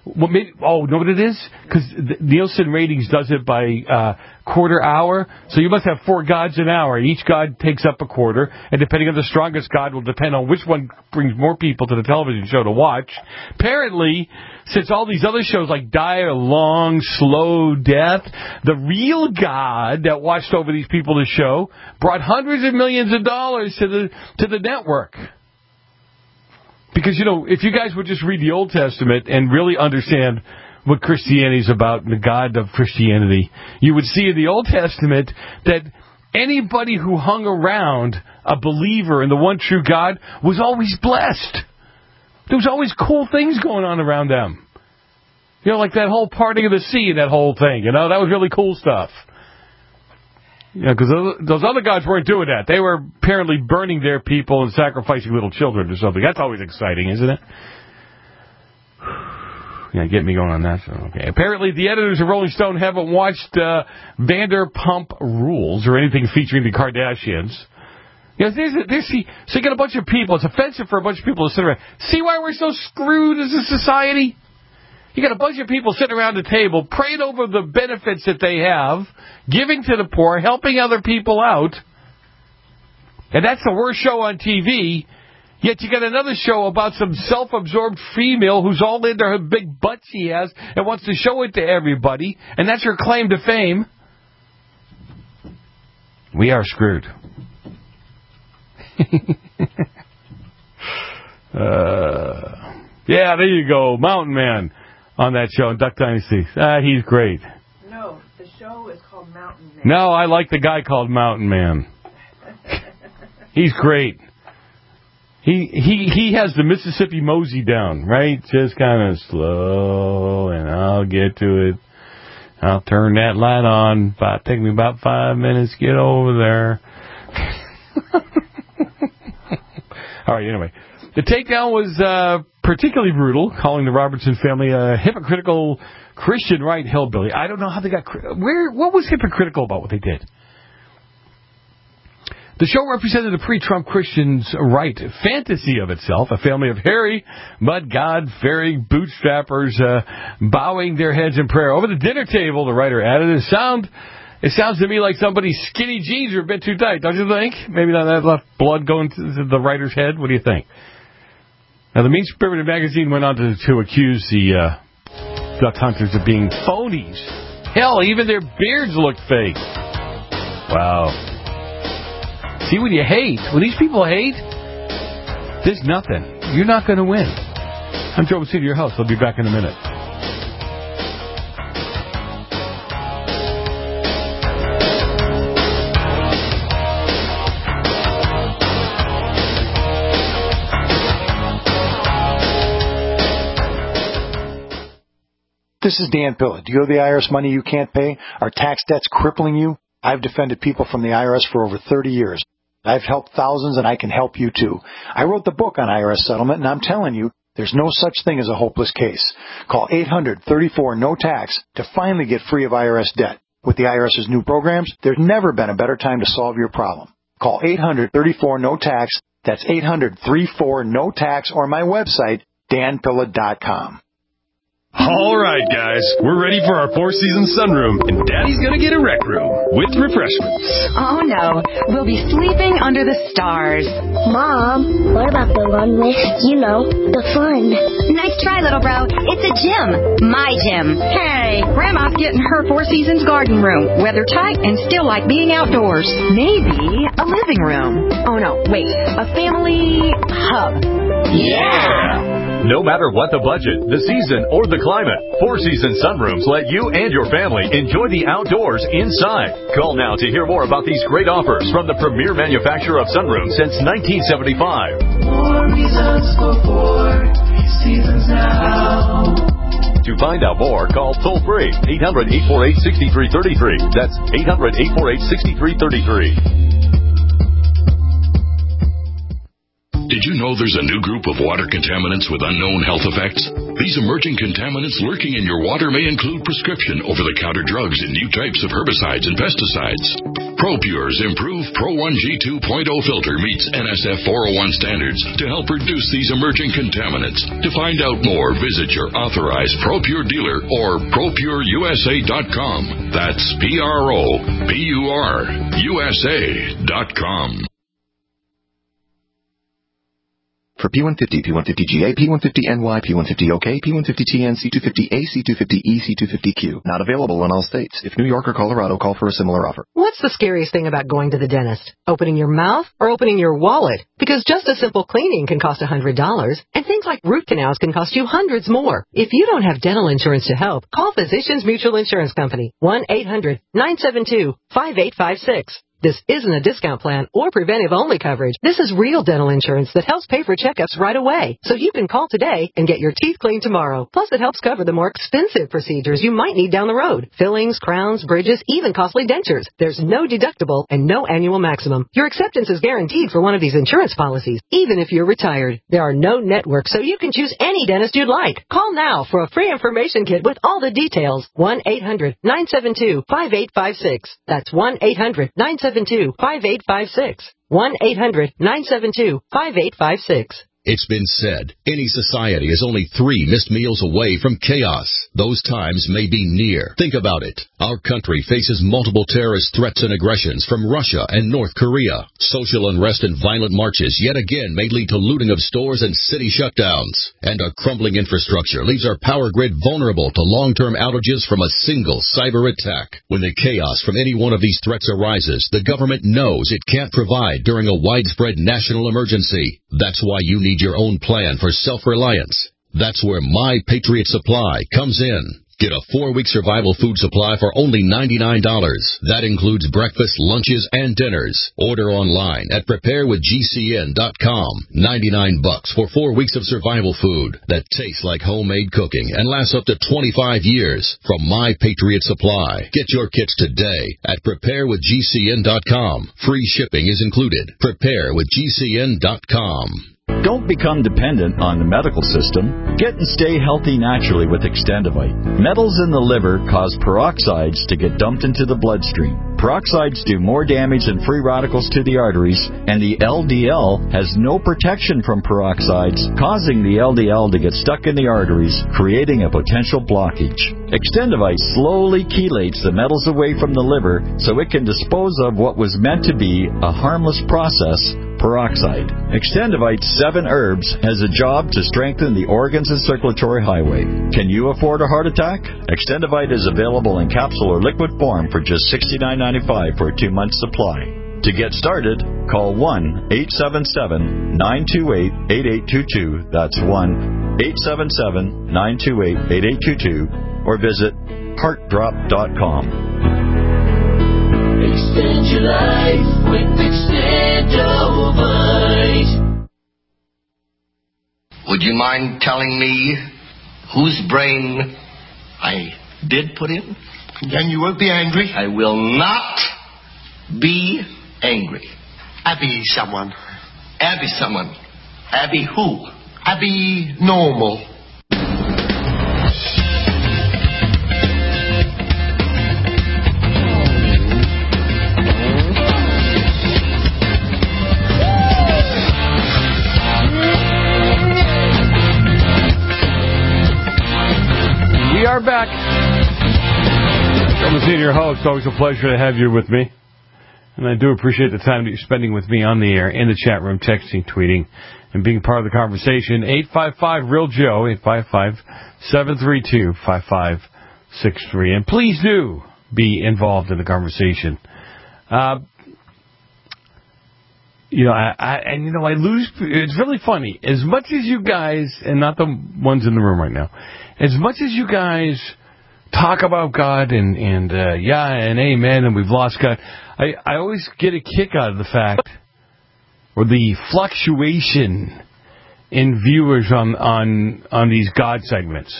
Well, maybe, oh, know what it is? Because Nielsen Ratings does it by uh, quarter hour. So you must have four gods an hour. Each god takes up a quarter. And depending on the strongest god will depend on which one brings more people to the television show to watch. Apparently, since all these other shows like Die a Long, Slow Death, the real god that watched over these people to show brought hundreds of millions of dollars to the to the network. Because, you know, if you guys would just read the Old Testament and really understand what Christianity is about, the God of Christianity, you would see in the Old Testament that anybody who hung around a believer in the one true God was always blessed. There was always cool things going on around them. You know, like that whole parting of the sea and that whole thing. You know, that was really cool stuff. Yeah, because those other gods weren't doing that. They were apparently burning their people and sacrificing little children or something. That's always exciting, isn't it? Yeah, get me going on that. So, okay. Apparently, the editors of Rolling Stone haven't watched uh, Vanderpump Rules or anything featuring the Kardashians. Yeah, there's, there's, see, so you get a bunch of people. It's offensive for a bunch of people to sit around. See why we're so screwed as a society? You got a bunch of people sitting around the table praying over the benefits that they have, giving to the poor, helping other people out. And that's the worst show on T V. Yet you got another show about some self-absorbed female who's all into her big butt she has and wants to show it to everybody. And that's her claim to fame. We are screwed. uh, yeah, there you go. Mountain Man. On that show, Duck Dynasty. Ah, he's great. No, the show is called Mountain Man. No, I like the guy called Mountain Man. He's great. He he he has the Mississippi Mosey down, right? Just kind of slow, and I'll get to it. I'll turn that light on. About, take me about five minutes to get over there. All right, anyway. The takedown was uh, particularly brutal, calling the Robertson family a hypocritical Christian right hillbilly. I don't know how they got... Where? What was hypocritical about what they did? The show represented a pre-Trump Christian's right fantasy of itself, a family of hairy, mud God-fearing bootstrappers uh, bowing their heads in prayer. Over the dinner table, the writer added, it, sound, it sounds to me like somebody's skinny jeans are a bit too tight, don't you think? Maybe that left blood going to the writer's head? What do you think? Now, the Mean-Spirited magazine went on to, to accuse the uh, duck hunters of being phonies. Hell, even their beards looked fake. Wow. See, when you hate, when these people hate, there's nothing. You're not going to win. I'm Joe Messina, your host. I'll be back in a minute. This is Dan Pilla. Do you owe the I R S money you can't pay? Are tax debts crippling you? I've defended people from the I R S for over thirty years. I've helped thousands, and I can help you, too. I wrote the book on I R S settlement, and I'm telling you, there's no such thing as a hopeless case. Call eight hundred, thirty-four, no tax to finally get free of I R S debt. With the IRS's new programs, there's never been a better time to solve your problem. Call eight hundred, thirty-four, no tax. That's eight hundred, thirty-four, no tax, or my website, dan pilla dot com. All right, guys, we're ready for our four-season sunroom, and Daddy's gonna get a rec room with refreshments. Oh, no. We'll be sleeping under the stars. Mom, what about the one with, you know, the fun? Nice try, little bro. It's a gym. My gym. Hey, Grandma's getting her Four Seasons garden room. Weather tight and still like being outdoors. Maybe a living room. Oh, no, wait. A family hub. Yeah! No matter what the budget, the season, or the climate, Four Seasons Sunrooms let you and your family enjoy the outdoors inside. Call now to hear more about these great offers from the premier manufacturer of sunrooms since nineteen seventy-five. More reasons for four seasons now. To find out more, call toll free eight hundred, eight four eight, six three three three. That's eight hundred, eight four eight, six three three three. Did you know there's a new group of water contaminants with unknown health effects? These emerging contaminants lurking in your water may include prescription, over-the-counter drugs, and new types of herbicides and pesticides. ProPure's improved Pro one G two point oh filter meets N S F four oh one standards to help reduce these emerging contaminants. To find out more, visit your authorized ProPure dealer or pro pure U S A dot com. That's P R O P U R U S A dot com. For P one fifty, P one fifty G A, P one fifty N Y, P one fifty O K, P one fifty T N, C two fifty A, C two fifty E, C two fifty Q. Not available in all states. If New York or Colorado, call for a similar offer. What's the scariest thing about going to the dentist? Opening your mouth or opening your wallet? Because just a simple cleaning can cost one hundred dollars, and things like root canals can cost you hundreds more. If you don't have dental insurance to help, call Physicians Mutual Insurance Company, one eight hundred nine seven two five eight five six. This isn't a discount plan or preventive-only coverage. This is real dental insurance that helps pay for checkups right away. So you can call today and get your teeth cleaned tomorrow. Plus, it helps cover the more expensive procedures you might need down the road. Fillings, crowns, bridges, even costly dentures. There's no deductible and no annual maximum. Your acceptance is guaranteed for one of these insurance policies, even if you're retired. There are no networks, so you can choose any dentist you'd like. Call now for a free information kit with all the details. one eight hundred nine seven two five eight five six. That's one eight hundred nine seven two five eight five six. one eight hundred nine seven two five eight five six. It's been said, any society is only three missed meals away from chaos. Those times may be near. Think about it. Our country faces multiple terrorist threats and aggressions from Russia and North Korea. Social unrest and violent marches yet again may lead to looting of stores and city shutdowns. And a crumbling infrastructure leaves our power grid vulnerable to long-term outages from a single cyber attack. When the chaos from any one of these threats arises, the government knows it can't provide during a widespread national emergency. That's why you need your own plan for self-reliance. That's where My Patriot Supply comes in. Get a four-week survival food supply for only ninety-nine dollars. That includes breakfast, lunches, and dinners. Order online at prepare with G C N dot com. ninety-nine bucks for four weeks of survival food that tastes like homemade cooking and lasts up to twenty-five years from My Patriot Supply. Get your kits today at prepare with G C N dot com. Free shipping is included. prepare with G C N dot com. Don't become dependent on the medical system. Get and stay healthy naturally with Extendivite. Metals in the liver cause peroxides to get dumped into the bloodstream. Peroxides do more damage than free radicals to the arteries, and the L D L has no protection from peroxides, causing the L D L to get stuck in the arteries, creating a potential blockage. Extendivite slowly chelates the metals away from the liver so it can dispose of what was meant to be a harmless process, peroxide. Extendivite's seven herbs has a job to strengthen the organs and circulatory highway. Can you afford a heart attack? Extendivite is available in capsule or liquid form for just sixty-nine ninety-five for a two-month supply. To get started, call one eight seven seven nine two eight eight eight two two. That's one eight seven seven nine two eight eight eight two two, or visit heart drop dot com. Extend your life with Extendovite. Would you mind telling me whose brain I did put in? Then you won't be angry? I will not be angry. Abby someone. Abby someone. Abby who? Abby normal. We are back. I'm Senior Host. Always a pleasure to have you with me. And I do appreciate the time that you're spending with me on the air, in the chat room, texting, tweeting, and being part of the conversation. eight five five, real Joe, eight five five, seven three two, five five six three. And please do be involved in the conversation. Uh, you know, I, I, and you know, I lose, it's really funny. As much as you guys, and not the ones in the room right now, as much as you guys talk about God and, and uh, yeah, and amen, and we've lost God, I, I always get a kick out of the fact, or the fluctuation in viewers on, on, on these God segments.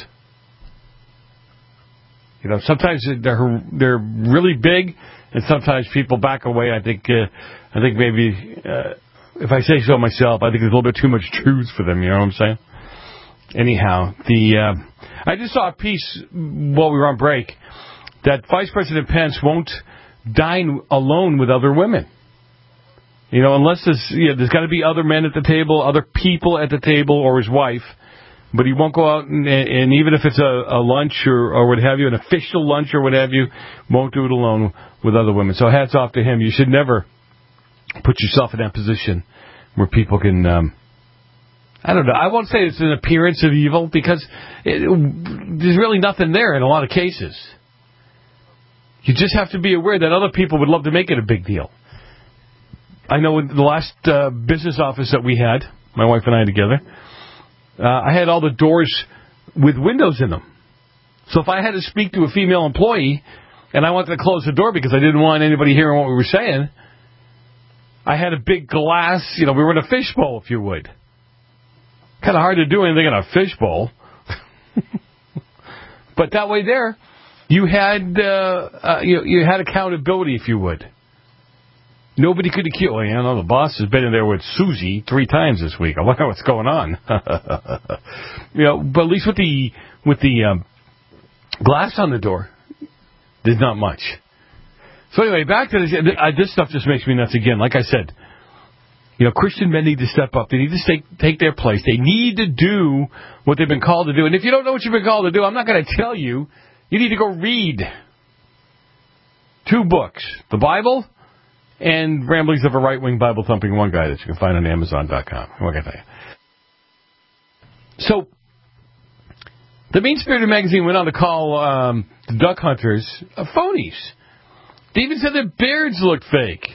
You know, sometimes they're, they're really big, and sometimes people back away. I think, uh, I think maybe, uh, if I say so myself, I think there's a little bit too much truth for them, you know what I'm saying? anyhow, the uh, I just saw a piece while we were on break that Vice President Pence won't dine alone with other women. You know, unless there's, you know, there's got to be other men at the table, other people at the table, or his wife. But he won't go out and, and even if it's a, a lunch or, or what have you, an official lunch or what have you, won't do it alone with other women. So hats off to him. You should never put yourself in that position where people can, um, I don't know, I won't say it's an appearance of evil because it, there's really nothing there in a lot of cases. You just have to be aware that other people would love to make it a big deal. I know in the last uh, business office that we had, my wife and I together, uh, I had all the doors with windows in them. So if I had to speak to a female employee and I wanted to close the door because I didn't want anybody hearing what we were saying, I had a big glass, you know, we were in a fishbowl, if you would. Kind of hard to do anything in a fishbowl. But that way there, you had uh, uh, you, you had accountability, if you would. Nobody could accuse. Well, you know, the boss has been in there with Susie three times this week. I wonder what's going on. You know, but at least with the with the um, glass on the door, there's not much. So anyway, back to this. Uh, this stuff just makes me nuts again. Like I said, you know, Christian men need to step up. They need to take take their place. They need to do what they've been called to do. And if you don't know what you've been called to do, I'm not going to tell you. You need to go read two books: the Bible and Ramblings of a Right-Wing Bible-Thumping One Guy that you can find on Amazon dot com. What can I tell you? So, the Mean Spirited magazine went on to call um, the duck hunters uh, phonies. They even said their beards looked fake.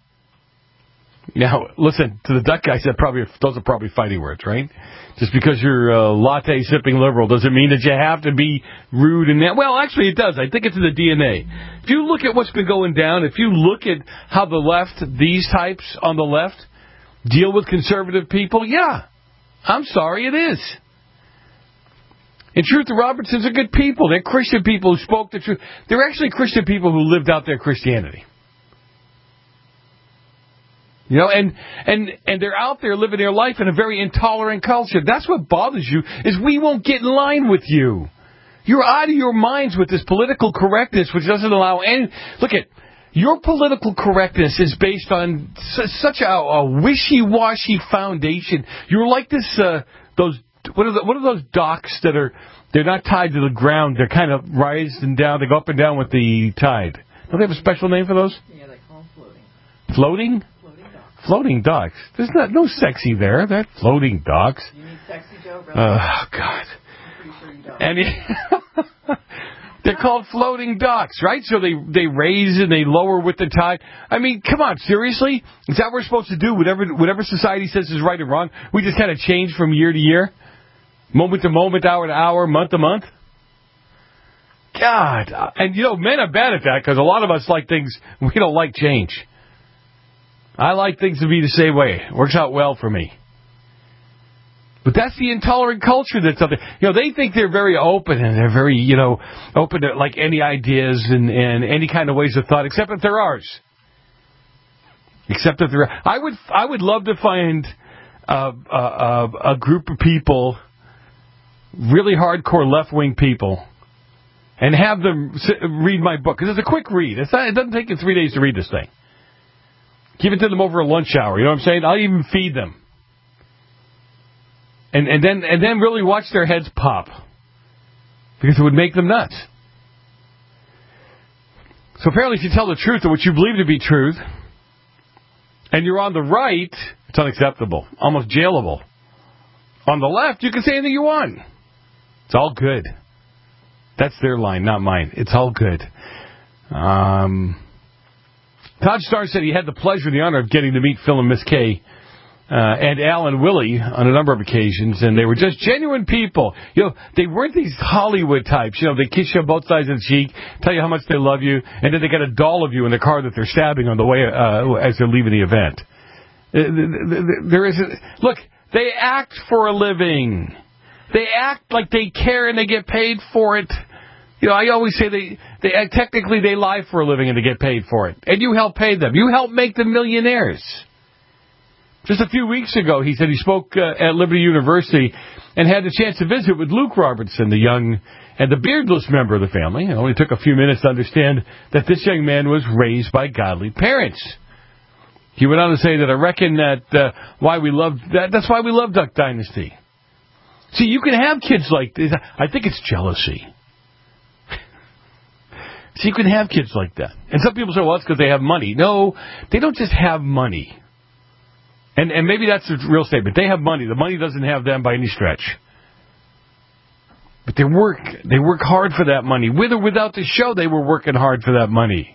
Now, listen, to the duck guys, that probably those are probably fighting words, right? Just because you're a latte-sipping liberal doesn't mean that you have to be rude and that. Well, actually, it does. I think it's in the D N A. If you look at what's been going down, if you look at how the left, these types on the left, deal with conservative people, yeah, I'm sorry, it is. In truth, the Robertsons are good people. They're Christian people who spoke the truth. They're actually Christian people who lived out their Christianity. You know, and, and, and they're out there living their life in a very intolerant culture. That's what bothers you, is we won't get in line with you. You're out of your minds with this political correctness, which doesn't allow any... Look at, your political correctness is based on su- such a, a wishy-washy foundation. You're like this, uh, those, what are, the, what are those docks that are, they're not tied to the ground, they're kind of rising down, they go up and down with the tide. Don't they have a special name for those? Yeah, they call them floating. Floating? Floating docks. There's not no sexy there. They're floating docks. You need sexy, Joe? Really? Oh, God. I'm pretty sure you don't. And it, they're called floating docks, right? So they, they raise and they lower with the tide. I mean, come on, seriously? Is that what we're supposed to do? Whatever, whatever society says is right or wrong, we just kind of change from year to year? Moment to moment, hour to hour, month to month? God. And, you know, men are bad at that because a lot of us like things, we don't like change. I like things to be the same way. It works out well for me. But that's the intolerant culture that's out there. You know, they think they're very open and they're very, you know, open to like any ideas and, and any kind of ways of thought, except if they're ours. Except if they're, I would, I would love to find uh, a, a group of people, really hardcore left-wing people, and have them sit, read my book because it's a quick read. It's not, it doesn't take you three days to read this thing. Give it to them over a lunch hour. You know what I'm saying? I'll even feed them. And and then and then really watch their heads pop. Because it would make them nuts. So apparently if you tell the truth or what you believe to be truth, and you're on the right, it's unacceptable. Almost jailable. On the left, you can say anything you want. It's all good. That's their line, not mine. It's all good. Um... Todd Starr said he had the pleasure and the honor of getting to meet Phil and Miss Kay uh, and Al and Willie on a number of occasions, and they were just genuine people. You know, they weren't these Hollywood types. You know, they kiss you on both sides of the cheek, tell you how much they love you, and then they got a doll of you in the car that they're stabbing on the way uh, as they're leaving the event. Uh, there is a, look, they act for a living. They act like they care and they get paid for it. You know, I always say they, they technically they lie for a living and they get paid for it. And you help pay them. You help make them millionaires. Just a few weeks ago, he said he spoke uh, at Liberty University and had the chance to visit with Luke Robertson, the young and the beardless member of the family. It only took a few minutes to understand that this young man was raised by godly parents. He went on to say that I reckon that uh, why we love that that's why we love Duck Dynasty. See, you can have kids like this. I think it's jealousy. See, you can have kids like that. And some people say, well, it's because they have money. No, they don't just have money. And and maybe that's the real statement. They have money. The money doesn't have them by any stretch. But they work. They work hard for that money. With or without the show, they were working hard for that money.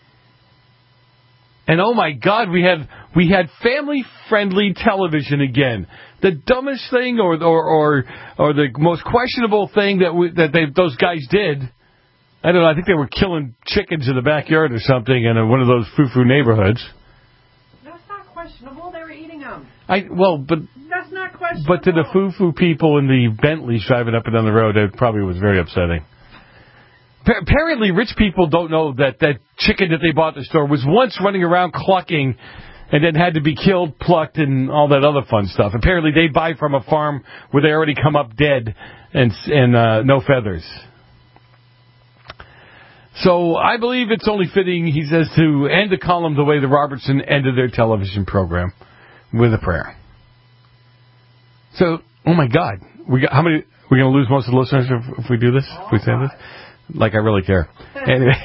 And oh my God, we had we had family-friendly television again. The dumbest thing, or or or, or the most questionable thing that we, that they, those guys did. I don't know. I think they were killing chickens in the backyard or something in one of those foo-foo neighborhoods. Questionable, they were eating them. I well, but that's not questionable. But to the foo-foo people in the Bentleys driving up and down the road, it probably was very upsetting. Pa- apparently, rich people don't know that that chicken that they bought at the store was once running around clucking, and then had to be killed, plucked, and all that other fun stuff. Apparently, they buy from a farm where they already come up dead and and uh, no feathers. So I believe it's only fitting, he says, to end the column the way the Robertson ended their television program, with a prayer. So, oh my God, we got how many? We're going to lose most of the listeners if, if we do this. If we say this, like I really care. Anyway,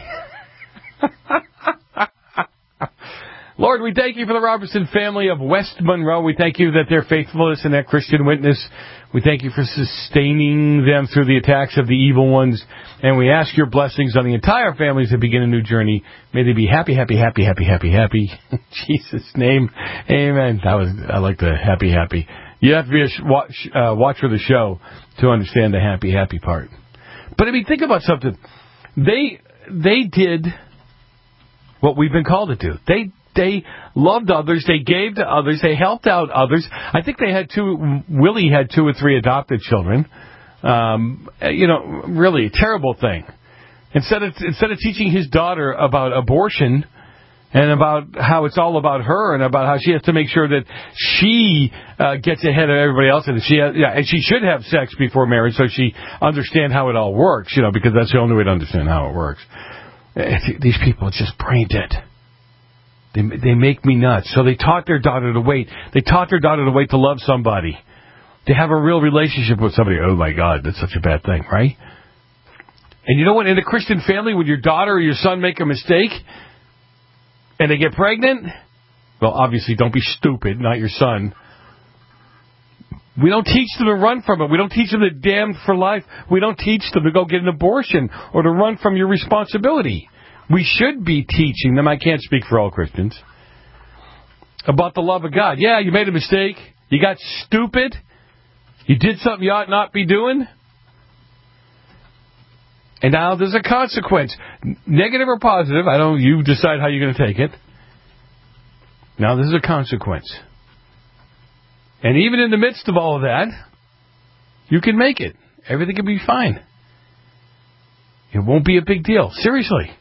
Lord, we thank you for the Robertson family of West Monroe. We thank you that their faithfulness and that Christian witness. We thank you for sustaining them through the attacks of the evil ones. And we ask your blessings on the entire families that begin a new journey. May they be happy, happy, happy, happy, happy, happy. In Jesus' name, amen. That was, I like the happy, happy. You have to be a sh- watch, uh, watcher of the show to understand the happy, happy part. But I mean, think about something. They, they did what we've been called to do. They They loved others. They gave to others. They helped out others. I think they had two. Willie had two or three adopted children. Um, you know, really a terrible thing. Instead of instead of teaching his daughter about abortion and about how it's all about her and about how she has to make sure that she uh, gets ahead of everybody else, and she has, yeah, and she should have sex before marriage so she understand how it all works. You know, because that's the only way to understand how it works. These people are just brain dead. They they make me nuts. So they taught their daughter to wait. They taught their daughter to wait to love somebody. To have a real relationship with somebody. Oh, my God, that's such a bad thing, right? And you know what? In a Christian family, when your daughter or your son make a mistake and they get pregnant, well, obviously, don't be stupid, not your son. We don't teach them to run from it. We don't teach them to damned for life. We don't teach them to go get an abortion or to run from your responsibility. We should be teaching them, I can't speak for all Christians, about the love of God. Yeah, you made a mistake. You got stupid. You did something you ought not be doing. And now there's a consequence. Negative or positive, I don't, you decide how you're going to take it. Now there's a consequence. And even in the midst of all of that, you can make it. Everything can be fine. It won't be a big deal. Seriously.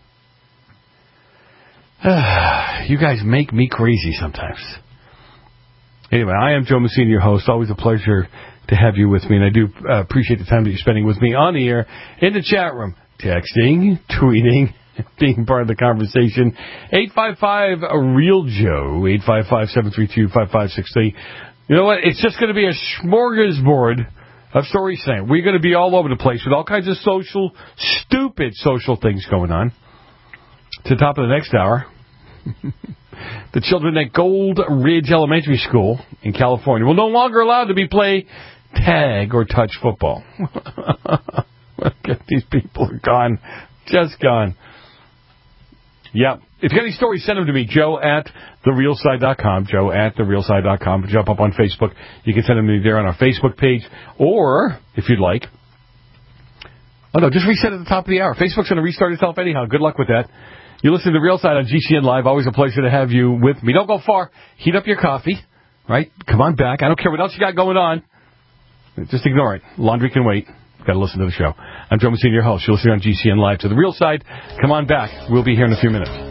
You guys make me crazy sometimes. Anyway, I am Joe Messina, your host. Always a pleasure to have you with me, and I do uh, appreciate the time that you're spending with me on the air, in the chat room, texting, tweeting, being part of the conversation. eight five five, real Joe, eight five five, seven three two, five five six three. You know what? It's just going to be a smorgasbord of stories tonight. We're going to be all over the place with all kinds of social, stupid social things going on. To the top of the next hour, the children at Gold Ridge Elementary School in California will no longer allowed to be play tag or touch football. These people are gone, just gone. Yep. If you got any stories, send them to me, Joe at the real side dot com, Joe at the real side dot com. Jump up on Facebook. You can send them to me there on our Facebook page, or if you'd like. Oh no, just reset at the top of the hour. Facebook's going to restart itself anyhow. Good luck with that. You listen to The Real Side on G C N Live. Always a pleasure to have you with me. Don't go far. Heat up your coffee, right? Come on back. I don't care what else you got going on. Just ignore it. Laundry can wait. You've got to listen to the show. I'm Joe Messina, your host. You're listening on G C N Live to The Real Side. Come on back. We'll be here in a few minutes.